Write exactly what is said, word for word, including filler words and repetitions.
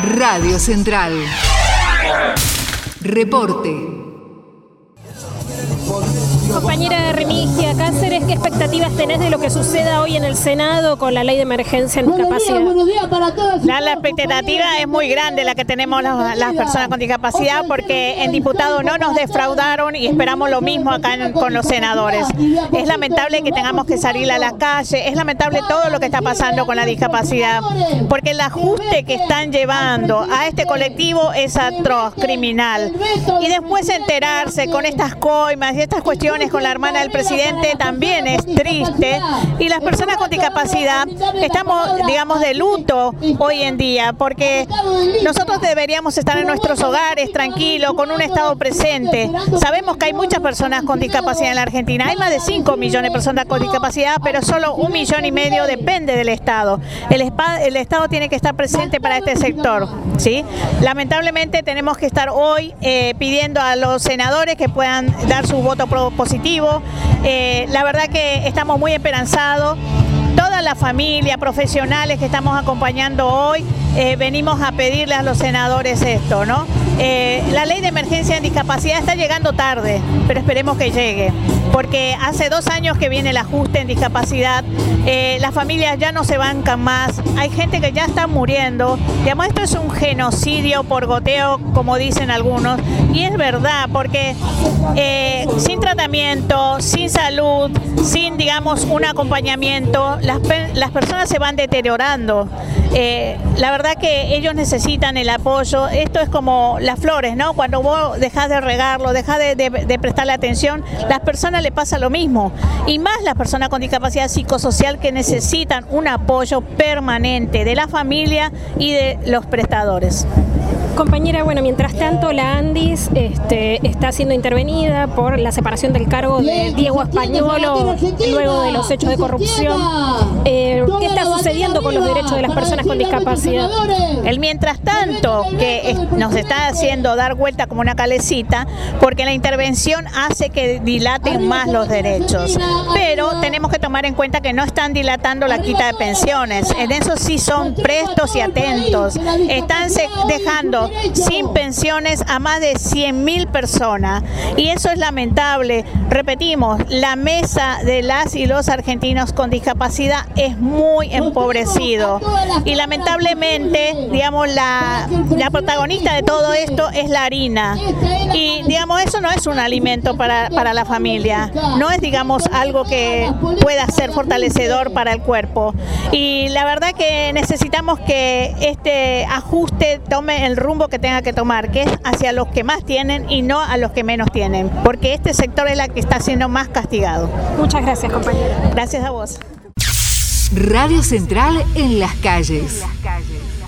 Radio Central. Reporte. Compañera Remigia Cáceres, ¿qué expectativas tenés de lo que suceda hoy en el Senado con la ley de emergencia en discapacidad? Buenos días, buenos días para todos. La, la expectativa es muy grande la que tenemos las, las personas con discapacidad, porque en diputados no nos defraudaron y esperamos lo mismo acá en, con los senadores. Es lamentable que tengamos que salir a la calle, es lamentable todo lo que está pasando con la discapacidad, porque el ajuste que están llevando a este colectivo es atroz, criminal. Y después enterarse con estas coimas y estas cuestiones con la hermana del presidente también es triste, y las personas con discapacidad estamos, digamos, de luto hoy en día, porque nosotros deberíamos estar en nuestros hogares tranquilos, con un Estado presente. Sabemos que hay muchas personas con discapacidad en la Argentina, hay más de cinco millones de personas con discapacidad, pero solo un millón y medio depende del Estado. El, el Estado tiene que estar presente para este sector, ¿sí? Lamentablemente tenemos que estar hoy eh, pidiendo a los senadores que puedan dar su voto positivo. Eh, la verdad que estamos muy esperanzados. Toda la familia, profesionales que estamos acompañando hoy, eh, venimos a pedirle a los senadores esto, ¿no? Eh, la ley de emergencia en discapacidad está llegando tarde, pero esperemos que llegue, porque hace dos años que viene el ajuste en discapacidad, eh, las familias ya no se bancan más, hay gente que ya está muriendo, digamos, esto es un genocidio por goteo, como dicen algunos, y es verdad, porque eh, sin tratamiento, sin salud, sin, digamos, un acompañamiento, las, las personas se van deteriorando. Eh, la verdad que ellos necesitan el apoyo. Esto es como las flores, ¿no? Cuando vos dejás de regarlo, dejás de, de, de prestarle atención, las personas le pasa lo mismo, y más las personas con discapacidad psicosocial, que necesitan un apoyo permanente de la familia y de los prestadores. Compañera, bueno, mientras tanto la ANDIS este, está siendo intervenida por la separación del cargo de Diego Españolo luego de los hechos de corrupción. Eh, ¿Qué está sucediendo con los derechos de las personas con discapacidad? El mientras tanto que nos está haciendo dar vuelta como una calecita, porque la intervención hace que dilaten más los derechos, pero tenemos que tomar en cuenta que no están dilatando la quita de pensiones. En eso sí son prestos y atentos. Están dejando sin pensiones a más de cien mil personas, y eso es lamentable. Repetimos, la mesa de las y los argentinos con discapacidad es muy empobrecido, y lamentablemente, digamos, la, la protagonista de todo esto es la harina, y digamos, eso no es un alimento para, para la familia, no es, digamos, algo que pueda ser fortalecedor para el cuerpo, y la verdad que necesitamos que este ajuste tome el rumbo que tenga que tomar, que es hacia los que más tienen y no a los que menos tienen, porque este sector es la que está siendo más castigado. Muchas gracias, compañera. Gracias a vos. Radio Central en las calles.